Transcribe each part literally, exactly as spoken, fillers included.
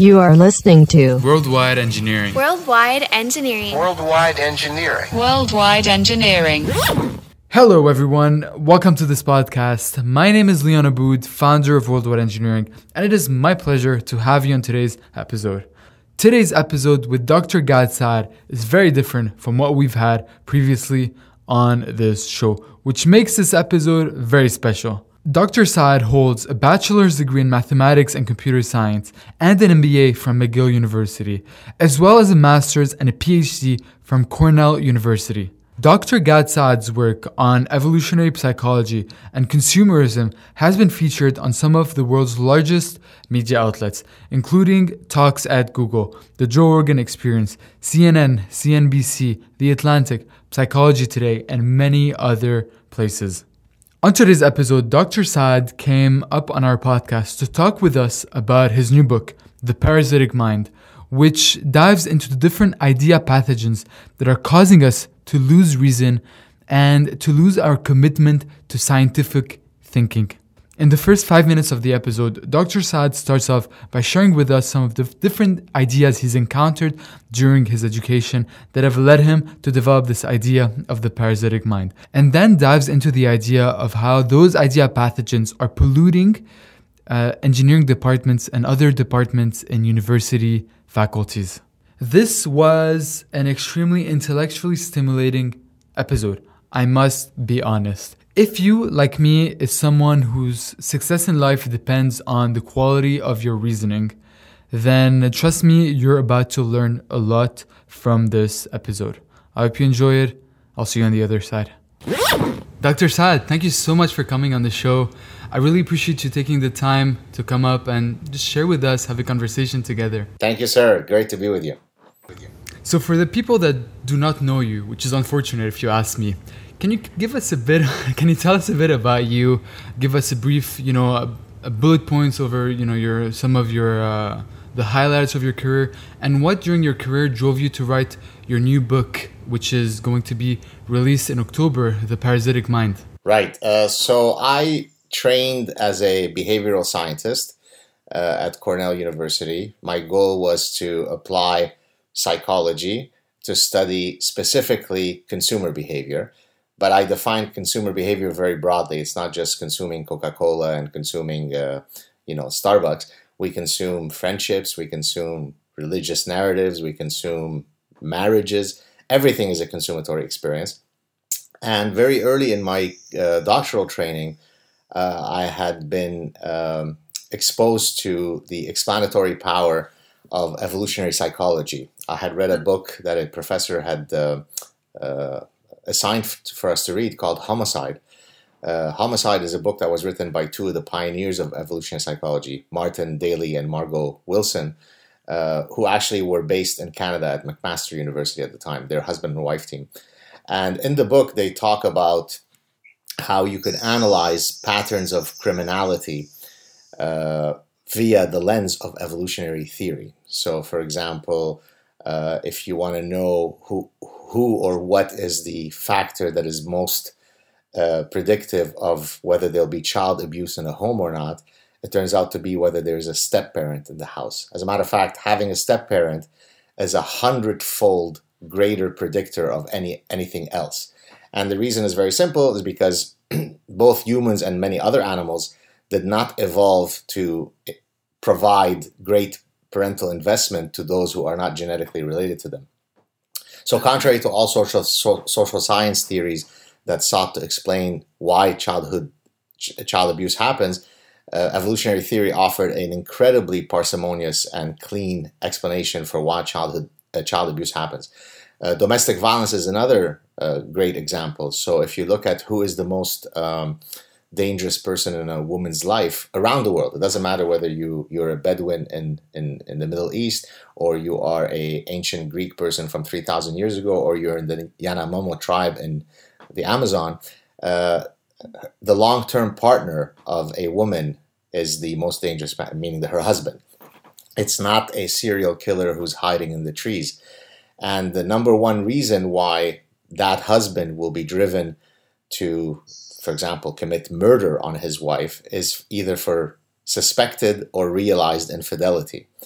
You are listening to Worldwide Engineering. Worldwide Engineering. Worldwide Engineering. Worldwide Engineering. Hello, everyone. Welcome to this podcast. My name is Leon Aboud, founder of Worldwide Engineering, and it is my pleasure to have you on today's episode. Today's episode with Doctor Gad Saad is very different from what we've had previously on this show, which makes this episode very special. Doctor Saad holds a bachelor's degree in mathematics and computer science and an M B A from McGill University, as well as a master's and a P H D from Cornell University. Doctor Gad Saad's work on evolutionary psychology and consumerism has been featured on some of the world's largest media outlets, including talks at Google, The Joe Rogan Experience, C N N, C N B C, The Atlantic, Psychology Today, and many other places. On today's episode, Doctor Saad came up on our podcast to talk with us about his new book, The Parasitic Mind, which dives into the different idea pathogens that are causing us to lose reason and to lose our commitment to scientific thinking. In the first five minutes of the episode, Doctor Saad starts off by sharing with us some of the different ideas he's encountered during his education that have led him to develop this idea of the parasitic mind, and then dives into the idea of how those idea pathogens are polluting uh, engineering departments and other departments in university faculties. This was an extremely intellectually stimulating episode, I must be honest. If you, like me, is someone whose success in life depends on the quality of your reasoning, then trust me, you're about to learn a lot from this episode. I hope you enjoy it. I'll see you on the other side. Doctor Saad, thank you so much for coming on the show. I really appreciate you taking the time to come up and just share with us, have a conversation together. Thank you, sir. Great to be with you. So for the people that do not know you, which is unfortunate if you ask me, can you give us a bit, can you tell us a bit about you? Give us a brief, you know, a, a bullet points over, you know, your some of your, uh, the highlights of your career, and what during your career drove you to write your new book, which is going to be released in October, The Parasitic Mind. Right. Uh, so I trained as a behavioral scientist uh, at Cornell University. My goal was to apply psychology to study specifically consumer behavior. But I define consumer behavior very broadly. It's not just consuming Coca-Cola and consuming, uh, you know, Starbucks. We consume friendships. We consume religious narratives. We consume marriages. Everything is a consumatory experience. And very early in my uh, doctoral training, uh, I had been um, exposed to the explanatory power of evolutionary psychology. I had read a book that a professor had uh, uh, assigned for us to read called Homicide. Uh, Homicide is a book that was written by two of the pioneers of evolutionary psychology, Martin Daly and Margot Wilson, uh, who actually were based in Canada at McMaster University at the time, their husband and wife team. And in the book, they talk about how you could analyze patterns of criminality uh, via the lens of evolutionary theory. So, for example, uh, if you want to know who who or what is the factor that is most uh, predictive of whether there'll be child abuse in a home or not, it turns out to be whether there's a step-parent in the house. As a matter of fact, having a step-parent is a hundredfold greater predictor of any anything else. And the reason is very simple, is because both humans and many other animals did not evolve to provide great parental investment to those who are not genetically related to them. So contrary to all sorts of so, social science theories that sought to explain why childhood ch- child abuse happens, uh, evolutionary theory offered an incredibly parsimonious and clean explanation for why childhood uh, child abuse happens. Uh, domestic violence is another uh, great example. So if you look at who is the most um, dangerous person in a woman's life around the world, it doesn't matter whether you, you're a Bedouin in, in, in the Middle East, or you are a ancient Greek person from three thousand years ago, or you're in the Yanomamo tribe in the Amazon, uh, the long-term partner of a woman is the most dangerous, meaning that her husband. It's not a serial killer who's hiding in the trees. And the number one reason why that husband will be driven to, for example, commit murder on his wife is either for suspected or realized infidelity.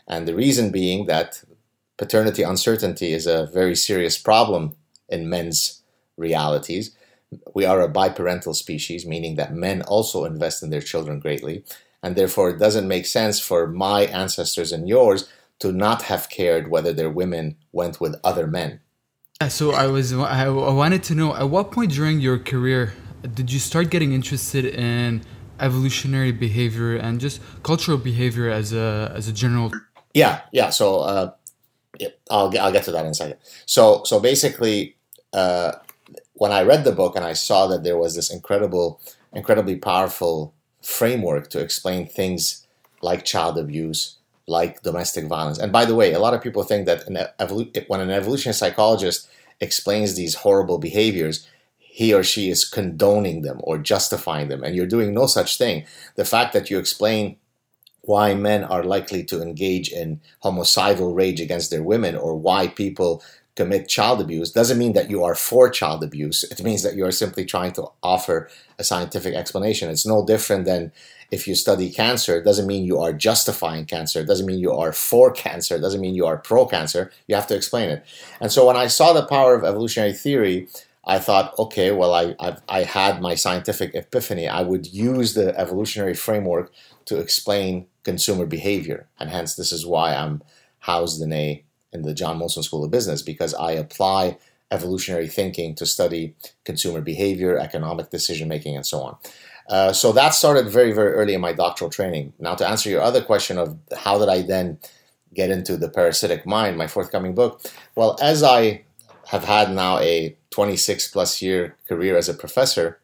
And the reason being that paternity uncertainty is a very serious problem in men's realities. We are a biparental species, meaning that men also invest in their children greatly. And therefore, it doesn't make sense for my ancestors and yours to not have cared whether their women went with other men. Yeah, so I was I, I wanted to know, at what point during your career did you start getting interested in evolutionary behavior and just cultural behavior as a as a general? Yeah, yeah. So uh, yeah, I'll I'll get to that in a second. So so basically, uh, when I read the book and I saw that there was this incredible, incredibly powerful framework to explain things like child abuse, like domestic violence. And by the way, a lot of people think that an evolu- when an evolutionary psychologist explains these horrible behaviors, he or she is condoning them or justifying them. And you're doing no such thing. The fact that you explain why men are likely to engage in homicidal rage against their women or why people commit child abuse doesn't mean that you are for child abuse. It means that you are simply trying to offer a scientific explanation. It's no different than if you study cancer. It doesn't mean you are justifying cancer. It doesn't mean you are for cancer. It doesn't mean you are pro-cancer. You have to explain it. And so when I saw the power of evolutionary theory, I thought, okay, well, I, I've, I had my scientific epiphany. I would use the evolutionary framework to explain consumer behavior. And hence, this is why I'm housed in a in the John Molson School of Business, because I apply evolutionary thinking to study consumer behavior, economic decision-making, and so on. Uh, so that started very, very early in my doctoral training. Now, to answer your other question of how did I then get into The Parasitic Mind, my forthcoming book, well, as I have had now a twenty-six plus year career as a professor,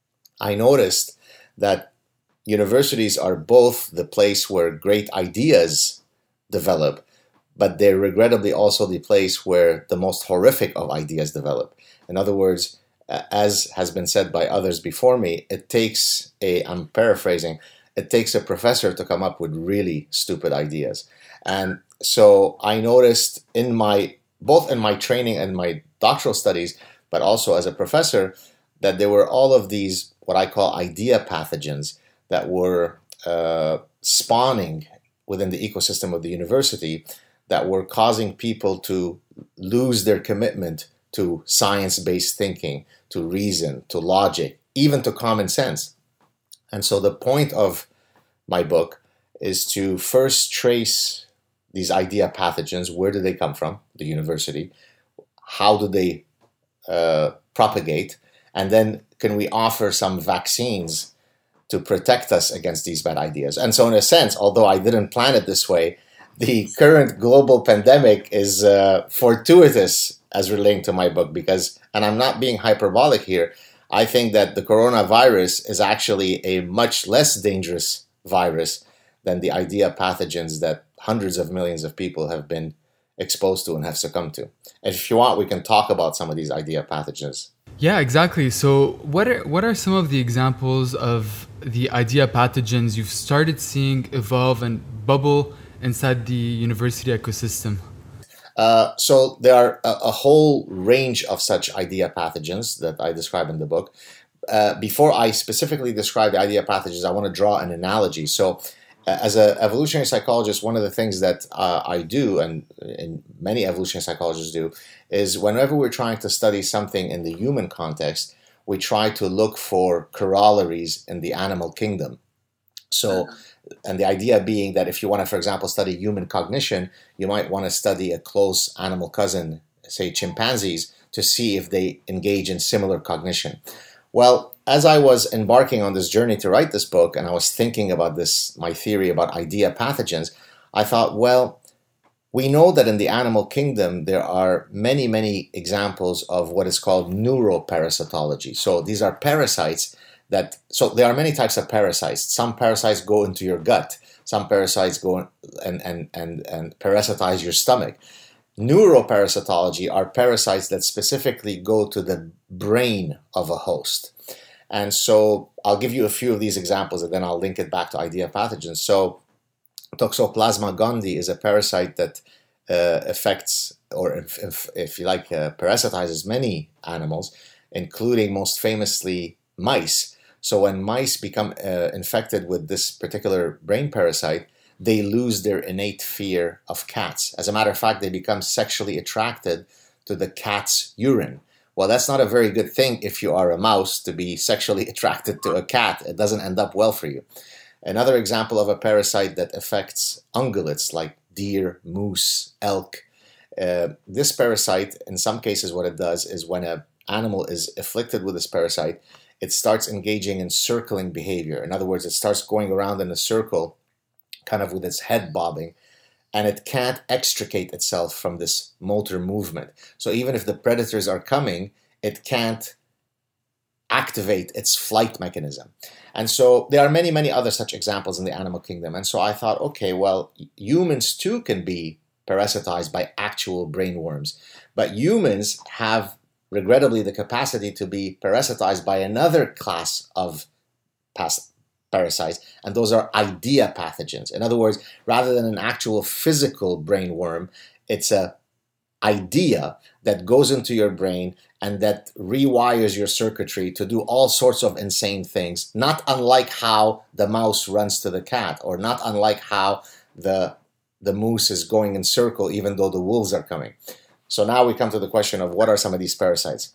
I noticed that universities are both the place where great ideas develop, but they're regrettably also the place where the most horrific of ideas develop. In other words, as has been said by others before me, it takes a, I'm paraphrasing, it takes a professor to come up with really stupid ideas. And so I noticed in my, both in my training and my doctoral studies, but also as a professor, that there were all of these, what I call idea pathogens that were uh, spawning within the ecosystem of the university that were causing people to lose their commitment to science-based thinking, to reason, to logic, even to common sense. And so the point of my book is to first trace these idea pathogens. Where do they come from? The university. How do they uh, propagate? And then can we offer some vaccines to protect us against these bad ideas? And so in a sense, although I didn't plan it this way, the current global pandemic is uh, fortuitous as relating to my book because, and I'm not being hyperbolic here, I think that the coronavirus is actually a much less dangerous virus than the idea pathogens that hundreds of millions of people have been exposed to and have succumbed to. And if you want, we can talk about some of these idea pathogens. Yeah, exactly. So what are what are some of the examples of the idea pathogens you've started seeing evolve and bubble inside the university ecosystem? Uh, so there are a, a whole range of such idea pathogens that I describe in the book. Uh, before I specifically describe the idea pathogens, I want to draw an analogy. So uh, as an evolutionary psychologist, one of the things that uh, I do, and, and many evolutionary psychologists do, is whenever we're trying to study something in the human context, we try to look for corollaries in the animal kingdom. So, and the idea being that if you want to, for example, study human cognition, you might want to study a close animal cousin, say chimpanzees, to see if they engage in similar cognition. Well, as I was embarking on this journey to write this book, and I was thinking about this, my theory about idea pathogens, I thought, well, we know that in the animal kingdom, there are many, many examples of what is called neuroparasitology. So these are parasites that, so there are many types of parasites. Some parasites go into your gut. Some parasites go and, and, and, and parasitize your stomach. Neuroparasitology are parasites that specifically go to the brain of a host. And so I'll give you a few of these examples and then I'll link it back to idea pathogens. So Toxoplasma gondii is a parasite that uh, affects, or if, if, if you like, uh, parasitizes many animals, including most famously mice. So when mice become uh, infected with this particular brain parasite, they lose their innate fear of cats. As a matter of fact, they become sexually attracted to the cat's urine. Well, that's not a very good thing if you are a mouse to be sexually attracted to a cat. It doesn't end up well for you. Another example of a parasite that affects ungulates like deer, moose, elk. Uh, this parasite, in some cases, what it does is when an animal is afflicted with this parasite, it starts engaging in circling behavior. In other words, it starts going around in a circle, kind of with its head bobbing, and it can't extricate itself from this motor movement. So even if the predators are coming, it can't activate its flight mechanism. And so there are many, many other such examples in the animal kingdom. And so I thought, okay, well, humans too can be parasitized by actual brainworms. But humans have, regrettably, the capacity to be parasitized by another class of pas- parasites, and those are idea pathogens. In other words, rather than an actual physical brainworm, it's a idea that goes into your brain and that rewires your circuitry to do all sorts of insane things, not unlike how the mouse runs to the cat, or not unlike how the, the moose is going in circle even though the wolves are coming. So now we come to the question of what are some of these parasites.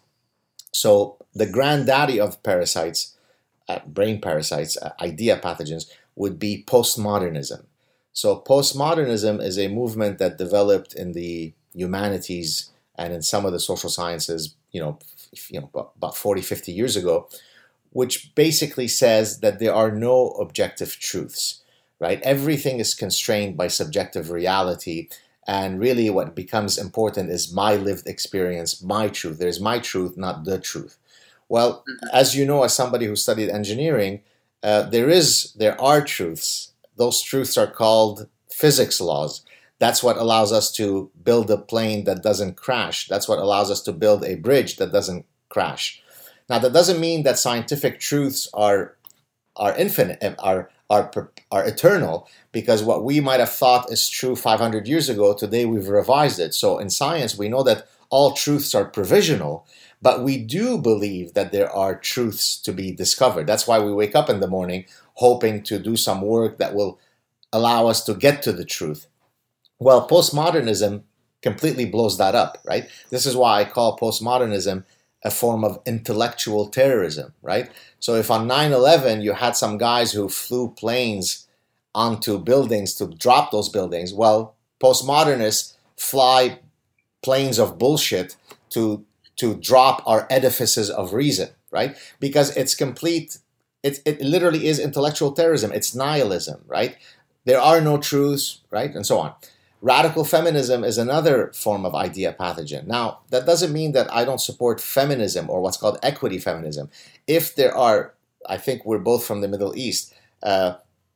So the granddaddy of parasites, uh, brain parasites, uh, idea pathogens, would be postmodernism. So postmodernism is a movement that developed in the humanities and in some of the social sciences, you know, you know, about forty, fifty years ago, which basically says that there are no objective truths, right? Everything is constrained by subjective reality. And really what becomes important is my lived experience, my truth. There's my truth, not the truth. Well, as you know, as somebody who studied engineering, uh, there is, there are truths. Those truths are called physics laws. That's what allows us to build a plane that doesn't crash. That's what allows us to build a bridge that doesn't crash. Now, that doesn't mean that scientific truths are are infinite, are are are eternal, because what we might have thought is true five hundred years ago, today we've revised it. So in science, we know that all truths are provisional, but we do believe that there are truths to be discovered. That's why we wake up in the morning hoping to do some work that will allow us to get to the truth. Well, postmodernism completely blows that up, right? This is why I call postmodernism a form of intellectual terrorism, right? So if on nine eleven you had some guys who flew planes onto buildings to drop those buildings, well, postmodernists fly planes of bullshit to to drop our edifices of reason, right? Because it's complete, it, it literally is intellectual terrorism. It's nihilism, right? There are no truths, right? And so on. Radical feminism is another form of idea pathogen. Now, that doesn't mean that I don't support feminism or what's called equity feminism. If there are, I think we're both from the Middle East, uh,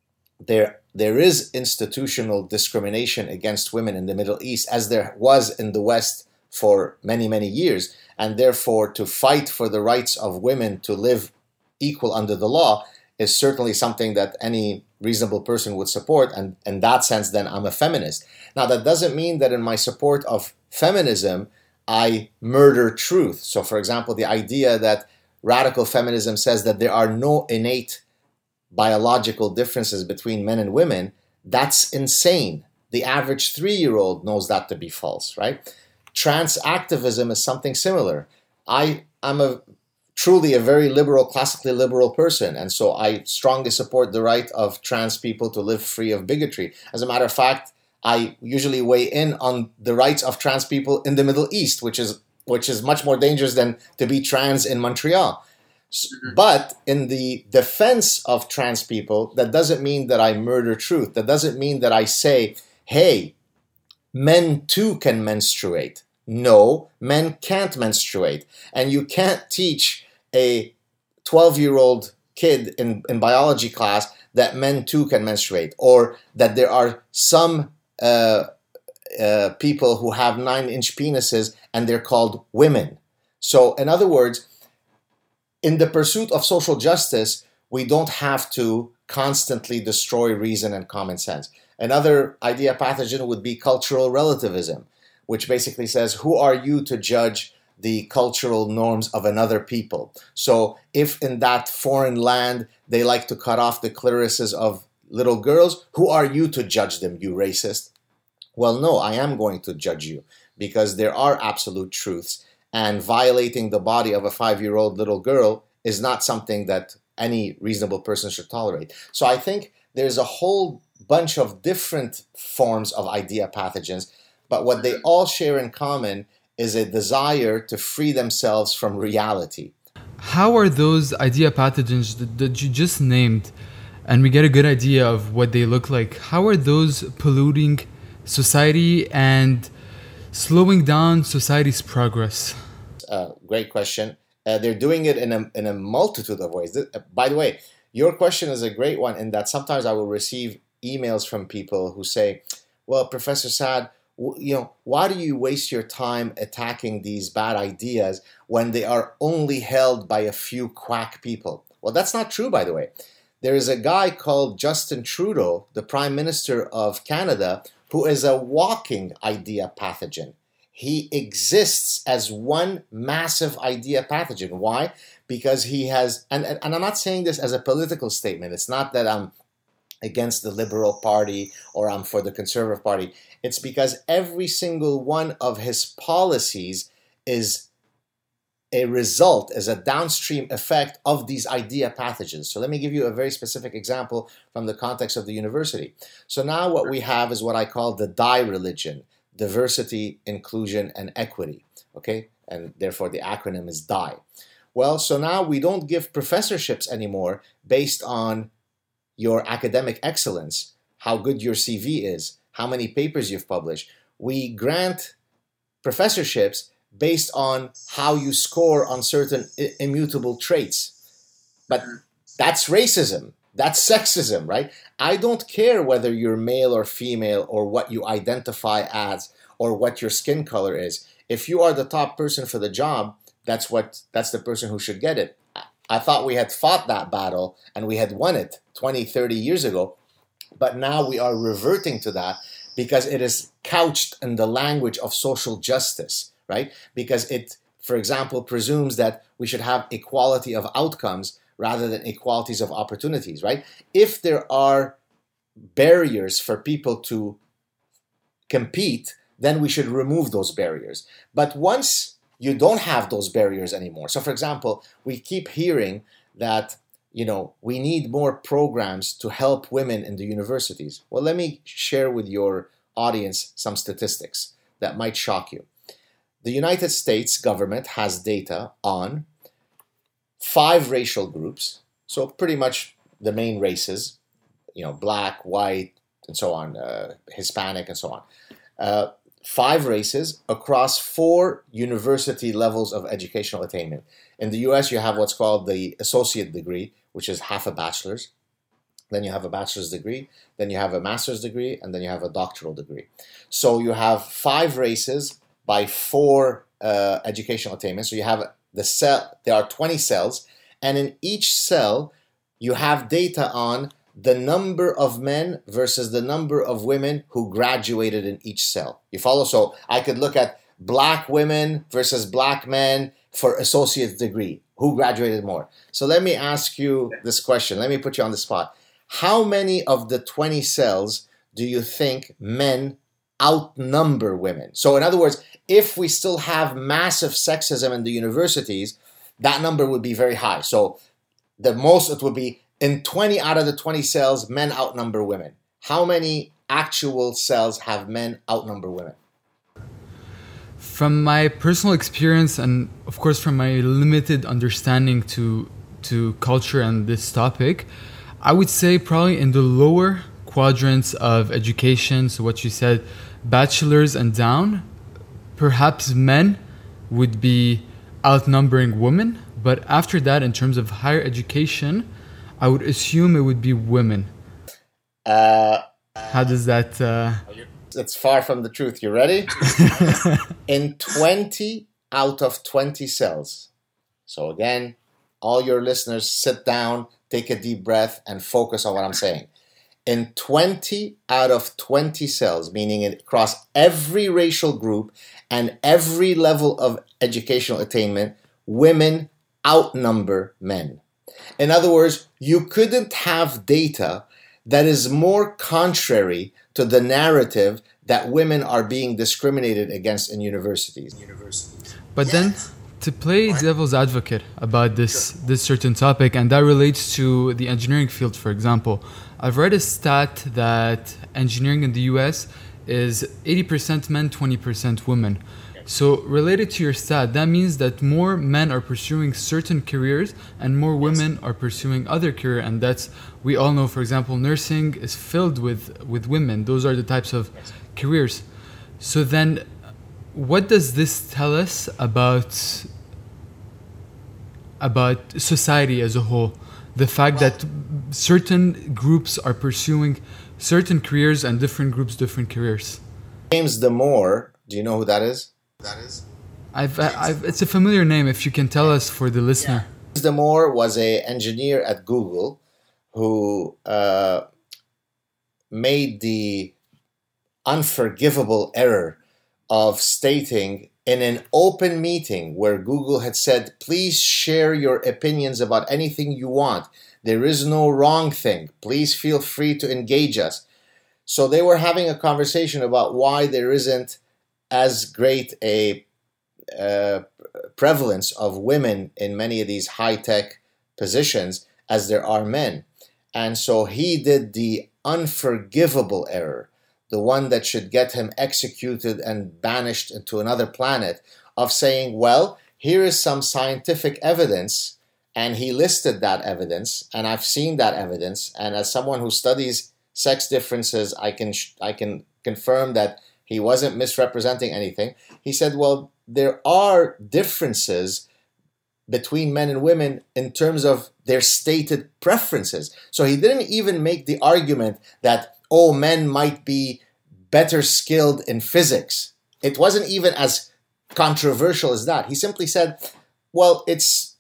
there there is institutional discrimination against women in the Middle East, as there was in the West for many, many years. And therefore, to fight for the rights of women to live equal under the law is certainly something that any reasonable person would support, and in that sense, then I'm a feminist. Now, that doesn't mean that in my support of feminism, I murder truth. So, for example, the idea that radical feminism says that there are no innate biological differences between men and women, that's insane. The average three-year-old knows that to be false, right? Trans activism is something similar. I am a truly a very liberal, classically liberal person. And so I strongly support the right of trans people to live free of bigotry. As a matter of fact, I usually weigh in on the rights of trans people in the Middle East, which is which is much more dangerous than to be trans in Montreal. But in the defense of trans people, that doesn't mean that I murder truth. That doesn't mean that I say, hey, men too can menstruate. No, men can't menstruate. And you can't teach a twelve-year-old kid in, in biology class that men too can menstruate, or that there are some uh, uh, people who have nine-inch penises and they're called women. So, in other words, in the pursuit of social justice, we don't have to constantly destroy reason and common sense. Another idea pathogen would be cultural relativism, which basically says, who are you to judge the cultural norms of another people? So if in that foreign land they like to cut off the clitorises of little girls, who are you to judge them, you racist? Well, no, I am going to judge you because there are absolute truths, and violating the body of a five-year-old little girl is not something that any reasonable person should tolerate. So I think there's a whole bunch of different forms of idea pathogens, but what they all share in common is a desire to free themselves from reality. How are those idea pathogens that, that you just named, and we get a good idea of what they look like, how are those polluting society and slowing down society's progress? Uh, great question. Uh, they're doing it in a, in a multitude of ways. This, uh, by the way, your question is a great one in that sometimes I will receive emails from people who say, well, Professor Saad, w- you know, why do you waste your time attacking these bad ideas when they are only held by a few quack people? Well, that's not true, by the way. There is a guy called Justin Trudeau, the Prime Minister of Canada, who is a walking idea pathogen. He exists as one massive idea pathogen. Why? Because he has, and, and I'm not saying this as a political statement. It's not that I'm against the Liberal Party or I'm for the Conservative Party. It's because every single one of his policies is a result, is a downstream effect of these idea pathogens. So let me give you a very specific example from the context of the university. So now what we have is what I call the DIE religion: diversity, inclusion, and equity. Okay, and therefore the acronym is DIE. Well, so now we don't give professorships anymore based on your academic excellence, how good your C V is, how many papers you've published. We grant professorships based on how you score on certain immutable traits. But that's racism. That's sexism, right? I don't care whether you're male or female or what you identify as or what your skin color is. If you are the top person for the job, that's what that's the person who should get it. I thought we had fought that battle and we had won it twenty, thirty years ago, but now we are reverting to that because it is couched in the language of social justice, right? Because it, for example, presumes that we should have equality of outcomes rather than equalities of opportunities, right? If there are barriers for people to compete, then we should remove those barriers. But once you don't have those barriers anymore, so for example, we keep hearing that, you know, we need more programs to help women in the universities. Well, let me share with your audience some statistics that might shock you. The United States government has data on five racial groups, so pretty much the main races, you know, black, white, and so on, uh, Hispanic, and so on. Uh, five races across four university levels of educational attainment. In the U S, you have what's called the associate degree, which is half a bachelor's. Then you have a bachelor's degree, then you have a master's degree, and then you have a doctoral degree. So you have five races by four uh, educational attainments. So you have the cell, there are twenty cells, and in each cell, you have data on the number of men versus the number of women who graduated in each cell. You follow? So I could look at black women versus black men for associate degree. Who graduated more? So let me ask you this question. Let me put you on the spot. How many of the twenty cells do you think men outnumber women? So in other words, if we still have massive sexism in the universities, that number would be very high. So the most it would be in twenty out of the twenty cells, men outnumber women. How many actual cells have men outnumber women? From my personal experience, and of course from my limited understanding to to culture and this topic, I would say probably in the lower quadrants of education, so what you said, bachelor's and down, perhaps men would be outnumbering women, but after that, in terms of higher education, I would assume it would be women. Uh, How does that... Uh... It's far from the truth. You ready? In twenty out of twenty cells. So again, all your listeners, sit down, take a deep breath, and focus on what I'm saying. In twenty out of twenty cells, meaning across every racial group and every level of educational attainment, women outnumber men. In other words, you couldn't have data that is more contrary to the narrative that women are being discriminated against in universities. But then, to play devil's advocate about this this certain topic, and that relates to the engineering field, for example, I've read a stat that engineering in the U S is eighty percent men, twenty percent women. So related to your stat, that means that more men are pursuing certain careers and more women are pursuing other career, and that's, we all know, for example, nursing is filled with, with women. Those are the types of careers. So then, what does this tell us about about society as a whole? The fact that certain groups are pursuing certain careers and different groups different careers. James Damore, do you know who that is? That is. I've, I've it's a familiar name. If you can tell us for the listener. James Damore was an engineer at Google who uh, made the unforgivable error of stating in an open meeting where Google had said, please share your opinions about anything you want. There is no wrong thing. Please feel free to engage us. So they were having a conversation about why there isn't as great a uh, prevalence of women in many of these high-tech positions as there are men. And so he did the unforgivable error, the one that should get him executed and banished into another planet, of saying, well, here is some scientific evidence, and he listed that evidence, and I've seen that evidence, and as someone who studies sex differences, I can I can confirm that he wasn't misrepresenting anything. He said, well, there are differences between men and women in terms of their stated preferences. So he didn't even make the argument that, oh, men might be better skilled in physics. It wasn't even as controversial as that. He simply said, well, it's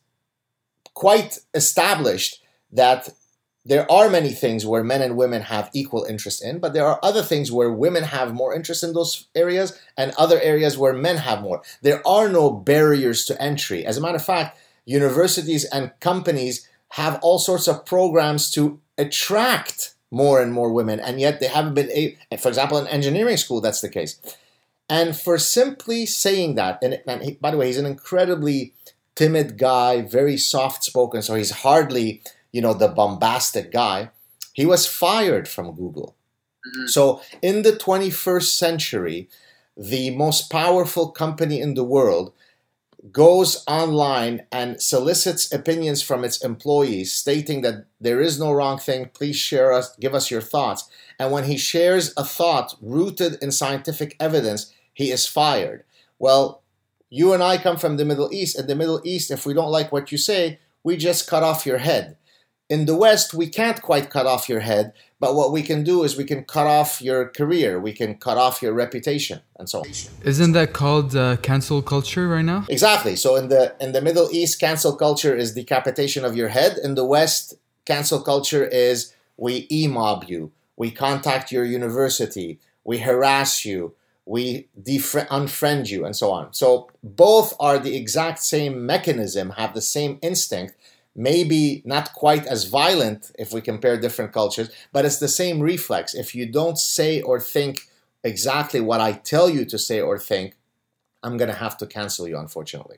quite established that there are many things where men and women have equal interest in, but there are other things where women have more interest in those areas and other areas where men have more. There are no barriers to entry. As a matter of fact, universities and companies have all sorts of programs to attract more and more women, and yet they haven't been able, for example, in engineering school, that's the case. And for simply saying that, and, and he, by the way, he's an incredibly timid guy, very soft-spoken, so he's hardly, you know, the bombastic guy. He was fired from Google. Mm-hmm. So in the twenty-first century, the most powerful company in the world goes online and solicits opinions from its employees, stating that there is no wrong thing, please share us, give us your thoughts. And when he shares a thought rooted in scientific evidence, he is fired. Well, you and I come from the Middle East. In the Middle East, if we don't like what you say, we just cut off your head. In the West, we can't quite cut off your head, but what we can do is we can cut off your career, we can cut off your reputation, and so on. Isn't that called uh, cancel culture right now? Exactly. So in the in the Middle East, cancel culture is decapitation of your head. In the West, cancel culture is we e-mob you, we contact your university, we harass you, we defri- unfriend you, and so on. So both are the exact same mechanism, have the same instinct, maybe not quite as violent if we compare different cultures, but it's the same reflex. If you don't say or think exactly what I tell you to say or think, I'm going to have to cancel you, unfortunately.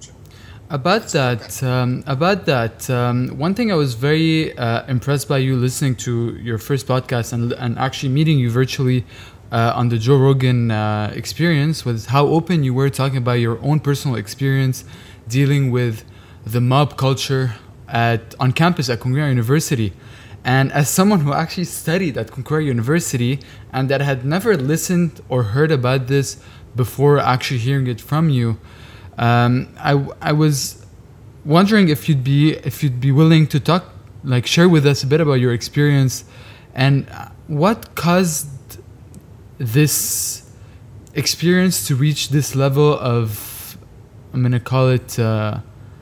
About that, um, about that, um, one thing I was very uh, impressed by you listening to your first podcast and, and actually meeting you virtually uh, on the Joe Rogan uh, experience was how open you were talking about your own personal experience dealing with the mob culture at on campus at Concordia University. And as someone who actually studied at Concordia University and that had never listened or heard about this before actually hearing it from you, um, I I was wondering if you'd be if you'd be willing to talk, like share with us a bit about your experience and what caused this experience to reach this level of, I'm gonna call it uh,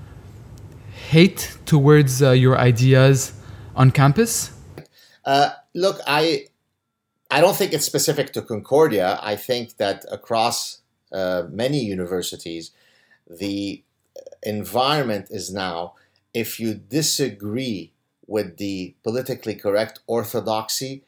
hate towards uh, your ideas on campus? Uh, look, I I don't think it's specific to Concordia. I think that across uh, many universities, the environment is now, if you disagree with the politically correct orthodoxy,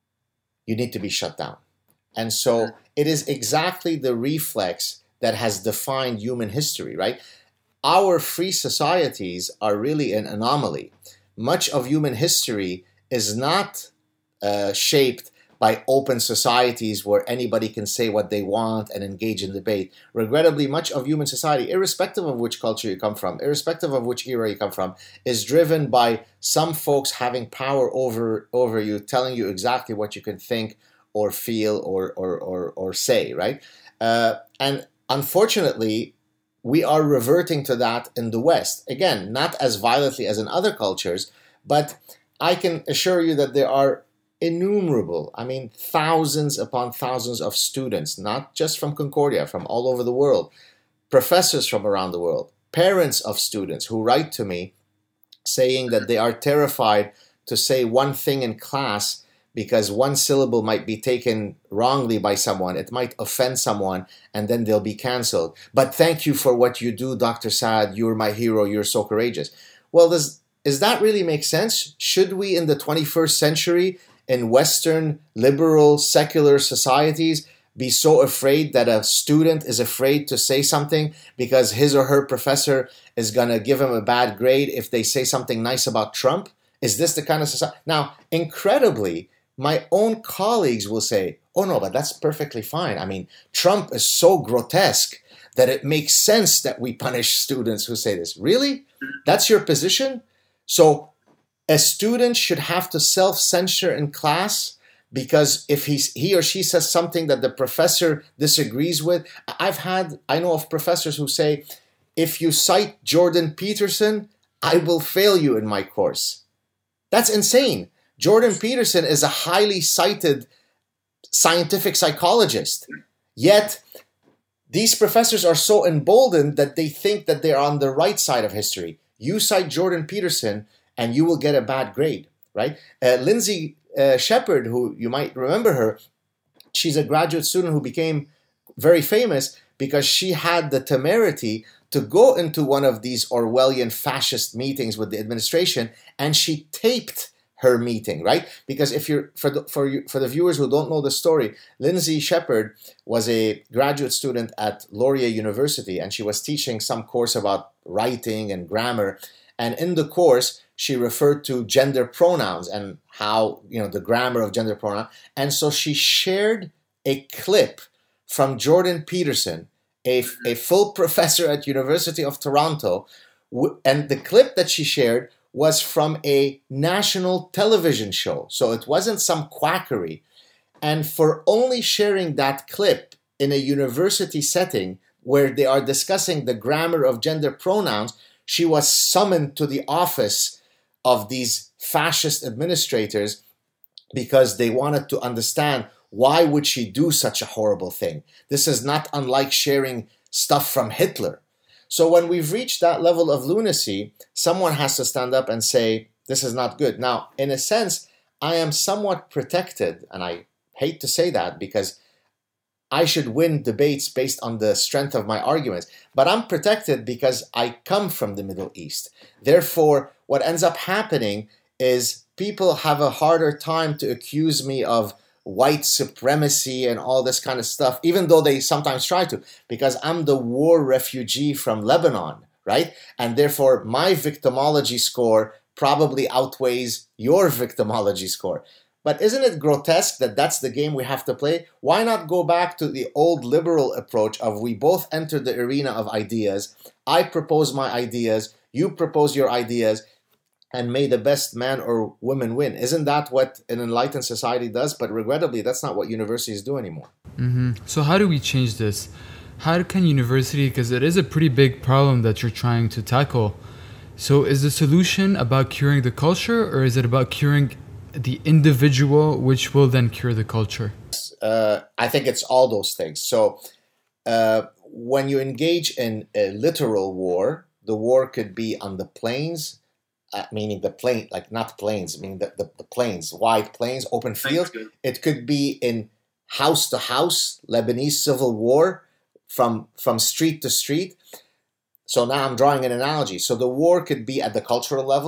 you need to be shut down. And so it is exactly the reflex that has defined human history, right? Our free societies are really an anomaly. Much of human history is not uh, shaped by open societies where anybody can say what they want and engage in debate. Regrettably, much of human society, irrespective of which culture you come from, irrespective of which era you come from, is driven by some folks having power over, over you, telling you exactly what you can think or feel or, or, or, or say, right? Uh, and unfortunately, we are reverting to that in the West. Again, not as violently as in other cultures, but I can assure you that there are innumerable, I mean, thousands upon thousands of students, not just from Concordia, from all over the world, professors from around the world, parents of students who write to me saying that they are terrified to say one thing in class because one syllable might be taken wrongly by someone. It might offend someone, and then they'll be canceled. But thank you for what you do, Doctor Saad. You're my hero. You're so courageous. Well, does, does that really make sense? Should we, in the twenty-first century, in Western liberal secular societies, be so afraid that a student is afraid to say something because his or her professor is going to give him a bad grade if they say something nice about Trump? Is this the kind of society? Now, incredibly, my own colleagues will say, oh no, but that's perfectly fine. I mean, Trump is so grotesque that it makes sense that we punish students who say this. Really? That's your position? So a student should have to self-censor in class because if he's, he or she says something that the professor disagrees with. I've had, I know of professors who say, if you cite Jordan Peterson, I will fail you in my course. That's insane. Jordan Peterson is a highly cited scientific psychologist. Yet, these professors are so emboldened that they think that they're on the right side of history. You cite Jordan Peterson, and you will get a bad grade, right? Uh, Lindsay uh, Shepard, who you might remember her, she's a graduate student who became very famous because she had the temerity to go into one of these Orwellian fascist meetings with the administration, and she taped her meeting, right? Because if you're for the, for you, for the viewers who don't know the story, Lindsay Shepard was a graduate student at Laurier University, and she was teaching some course about writing and grammar. And in the course, she referred to gender pronouns and how, you know, the grammar of gender pronoun. And so she shared a clip from Jordan Peterson, a, a full professor at University of Toronto. And the clip that she shared was from a national television show. So it wasn't some quackery. And for only sharing that clip in a university setting where they are discussing the grammar of gender pronouns, she was summoned to the office of these fascist administrators because they wanted to understand why would she do such a horrible thing. This is not unlike sharing stuff from Hitler. So when we've reached that level of lunacy, someone has to stand up and say, this is not good. Now, in a sense, I am somewhat protected, and I hate to say that because I should win debates based on the strength of my arguments, but I'm protected because I come from the Middle East. Therefore, what ends up happening is people have a harder time to accuse me of white supremacy and all this kind of stuff, even though they sometimes try to, because I'm the war refugee from Lebanon, right? And therefore, my victimology score probably outweighs your victimology score. But isn't it grotesque that that's the game we have to play? Why not go back to the old liberal approach of we both enter the arena of ideas, I propose my ideas, you propose your ideas, and may the best man or woman win. Isn't that what an enlightened society does? But regrettably, that's not what universities do anymore. Mm-hmm. So how do we change this? How can university, because it is a pretty big problem that you're trying to tackle. So is the solution about curing the culture, or is it about curing the individual, which will then cure the culture? Uh, I think it's all those things. So uh, when you engage in a literal war, the war could be on the plains, Uh, meaning the plain, like not plains, meaning the, the, the plains, wide plains, open fields. It could be in house to house, Lebanese civil war, from, from street to street. So now I'm drawing an analogy. So the war could be at the cultural level,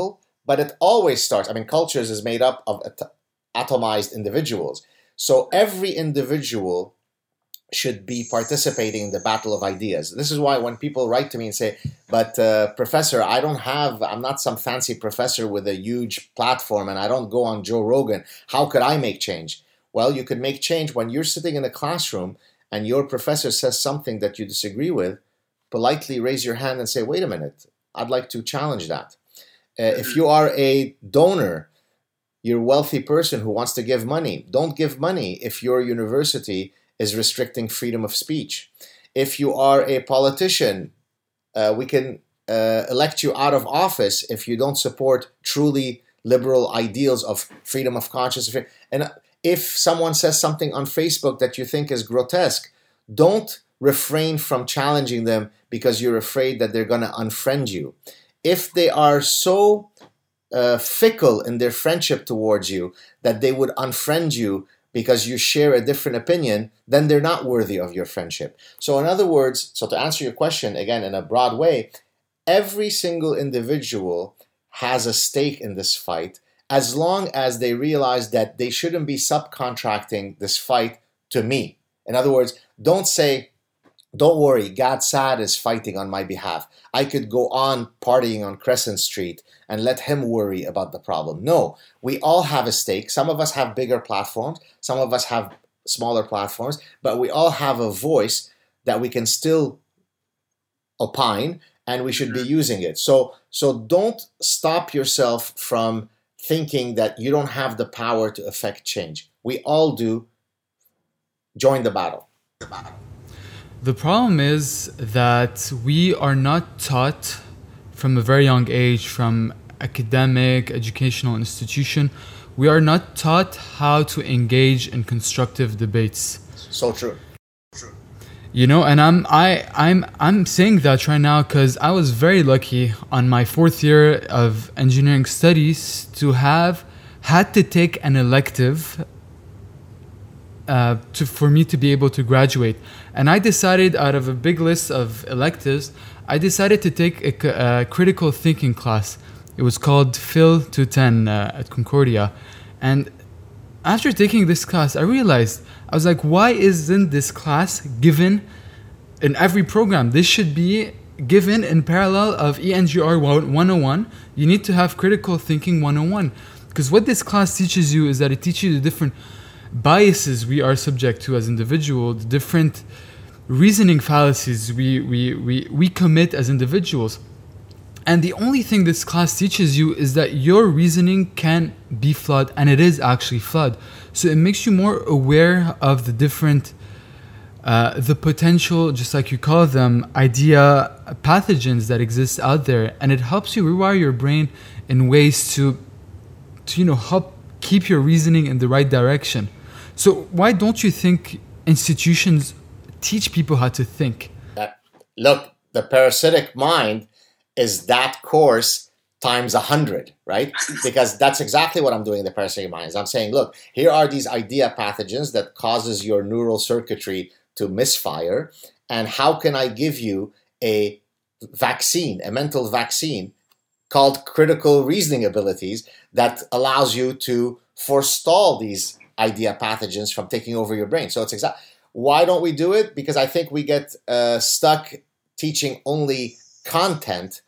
but it always starts. I mean, cultures is made up of at- atomized individuals. So every individual should be participating in the battle of ideas. This is why when people write to me and say, but uh, professor, I don't have, I'm not some fancy professor with a huge platform and I don't go on Joe Rogan. How could I make change? Well, you could make change when you're sitting in a classroom and your professor says something that you disagree with. Politely raise your hand and say, wait a minute, I'd like to challenge that. Uh, if you are a donor, you're a wealthy person who wants to give money, don't give money if your university is restricting freedom of speech. If you are a politician, uh, we can uh, elect you out of office if you don't support truly liberal ideals of freedom of conscience. And if someone says something on Facebook that you think is grotesque, don't refrain from challenging them because you're afraid that they're going to unfriend you. If they are so uh, fickle in their friendship towards you that they would unfriend you because you share a different opinion, then they're not worthy of your friendship. So in other words, so to answer your question again in a broad way, every single individual has a stake in this fight as long as they realize that they shouldn't be subcontracting this fight to me. In other words, don't say, don't worry, Gad Saad is fighting on my behalf. I could go on partying on Crescent Street and let him worry about the problem. No, we all have a stake. Some of us have bigger platforms. Some of us have smaller platforms. But we all have a voice that we can still opine, and we should be using it. So, so don't stop yourself from thinking that you don't have the power to affect change. We all do. Join the battle. The battle. The problem is that we are not taught from a very young age, from academic, educational institution, we are not taught how to engage in constructive debates. So true. True. You know, and I'm I I'm I'm saying that right now because I was very lucky on my fourth year of engineering studies to have had to take an elective Uh, to, for me to be able to graduate. And I decided, out of a big list of electives, I decided to take a, a critical thinking class. It was called Phil two ten uh, at Concordia. And after taking this class, I realized, I was like, why isn't this class given in every program? This should be given in parallel of E N G R one oh one. You need to have critical thinking one oh one. Because what this class teaches you is that it teaches you the different biases we are subject to as individuals, the different reasoning fallacies we, we, we, we commit as individuals. And the only thing this class teaches you is that your reasoning can be flawed, and it is actually flawed. So it makes you more aware of the different, uh, the potential, just like you call them, idea pathogens that exist out there. And it helps you rewire your brain in ways to, to you know, help keep your reasoning in the right direction. So why don't you think institutions teach people how to think? That, look, the parasitic mind is that course times a hundred, right? Because that's exactly what I'm doing in the parasitic mind. Is I'm saying, look, here are these idea pathogens that causes your neural circuitry to misfire, and how can I give you a vaccine, a mental vaccine called critical reasoning abilities that allows you to forestall these idea pathogens from taking over your brain. So it's exact. Why don't we do it? Because I think we get uh, stuck teaching only content,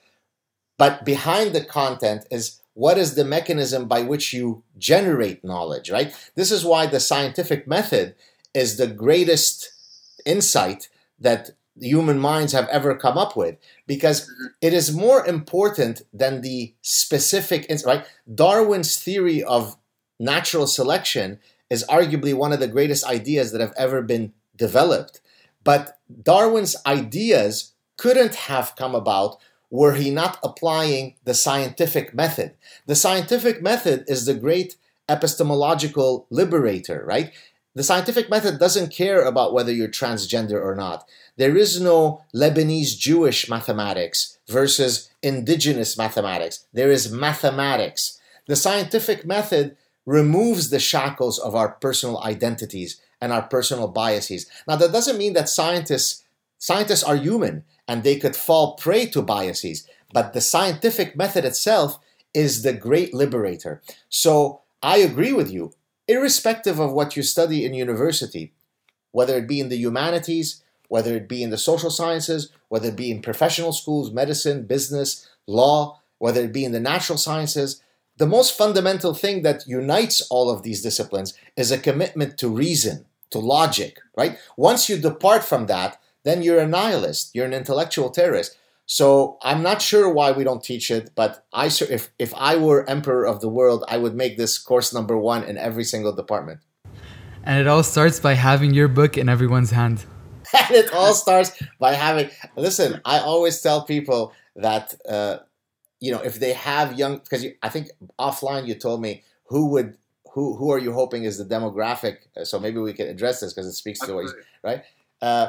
but behind the content is what is the mechanism by which you generate knowledge, right? This is why the scientific method is the greatest insight that human minds have ever come up with, because it is more important than the specific, right? Darwin's theory of natural selection is arguably one of the greatest ideas that have ever been developed. But Darwin's ideas couldn't have come about were he not applying the scientific method. The scientific method is the great epistemological liberator, right? The scientific method doesn't care about whether you're transgender or not. There is no Lebanese Jewish mathematics versus indigenous mathematics. There is mathematics. The scientific method removes the shackles of our personal identities and our personal biases. Now, that doesn't mean that scientists scientists are human and they could fall prey to biases, but the scientific method itself is the great liberator. So I agree with you, irrespective of what you study in university, whether it be in the humanities, whether it be in the social sciences, whether it be in professional schools, medicine, business, law, whether it be in the natural sciences, the most fundamental thing that unites all of these disciplines is a commitment to reason, to logic, right? Once you depart from that, then you're a nihilist, you're an intellectual terrorist. So I'm not sure why we don't teach it, but I, if, if I were emperor of the world, I would make this course number one in every single department. And it all starts by having your book in everyone's hand. And it all starts by having, listen, I always tell people that, uh, you know, if they have young, because you, I think offline you told me who would, who who are you hoping is the demographic, so maybe we can address this because it speaks to what you, right? Uh,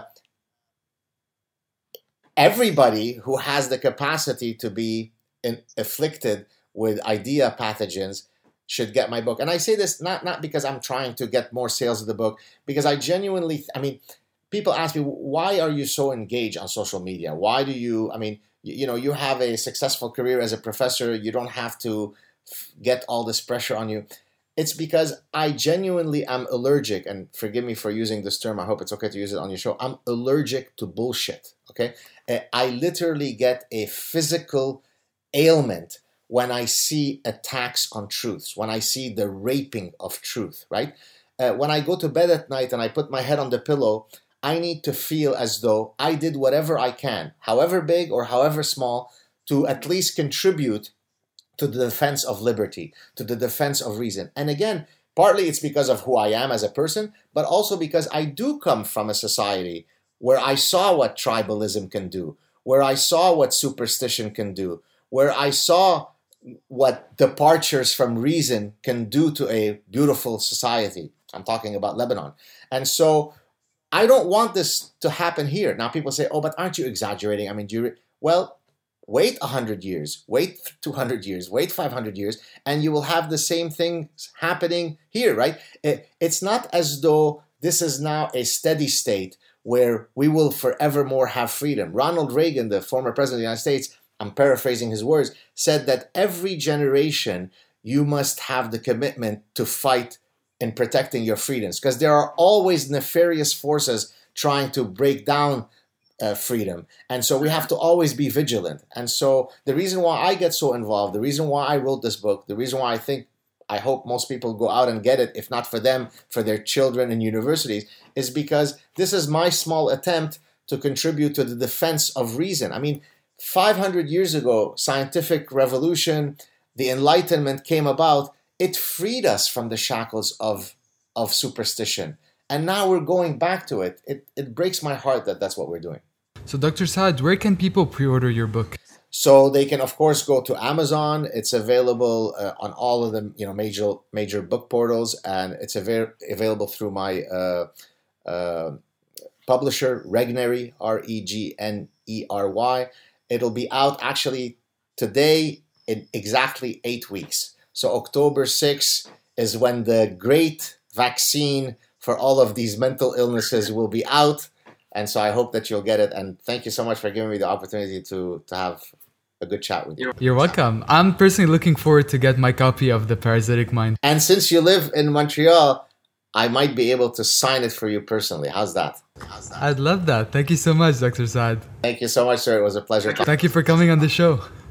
everybody who has the capacity to be in, afflicted with idea pathogens should get my book. And I say this not, not because I'm trying to get more sales of the book, because I genuinely, I mean, people ask me, why are you so engaged on social media? Why do you, I mean, you, you know, you have a successful career as a professor. You don't have to f- get all this pressure on you. It's because I genuinely am allergic, and forgive me for using this term, I hope it's okay to use it on your show. I'm allergic to bullshit, okay? I literally get a physical ailment when I see attacks on truths, when I see the raping of truth, right? Uh, when I go to bed at night and I put my head on the pillow, I need to feel as though I did whatever I can, however big or however small, to at least contribute to the defense of liberty, to the defense of reason. And again, partly it's because of who I am as a person, but also because I do come from a society where I saw what tribalism can do, where I saw what superstition can do, where I saw what departures from reason can do to a beautiful society. I'm talking about Lebanon. And so I don't want this to happen here. Now people say, oh, but aren't you exaggerating? I mean, do you... Re-? Well, wait one hundred years, wait two hundred years, wait five hundred years, and you will have the same thing happening here, right? It, it's not as though this is now a steady state where we will forevermore have freedom. Ronald Reagan, the former president of the United States, I'm paraphrasing his words, said that every generation you must have the commitment to fight in protecting your freedoms, because there are always nefarious forces trying to break down uh, freedom. And so we have to always be vigilant. And so the reason why I get so involved, the reason why I wrote this book, the reason why I think, I hope most people go out and get it, if not for them, for their children in universities, is because this is my small attempt to contribute to the defense of reason. I mean, five hundred years ago, scientific revolution, the Enlightenment came about. It freed us from the shackles of, of superstition. And now we're going back to it. It. It breaks my heart that that's what we're doing. So Doctor Saad, where can people pre-order your book? So they can, of course, go to Amazon. It's available uh, on all of the you know major major book portals, and it's av- available through my uh, uh, publisher, Regnery, R E G N E R Y. It'll be out actually today in exactly eight weeks. So October sixth is when the great vaccine for all of these mental illnesses will be out. And so I hope that you'll get it. And thank you so much for giving me the opportunity to, to have a good chat with you. You're welcome. I'm personally looking forward to get my copy of The Parasitic Mind. And since you live in Montreal, I might be able to sign it for you personally. How's that? How's that? I'd love that. Thank you so much, Doctor Saad. Thank you so much, sir. It was a pleasure. Thank you for coming on the show.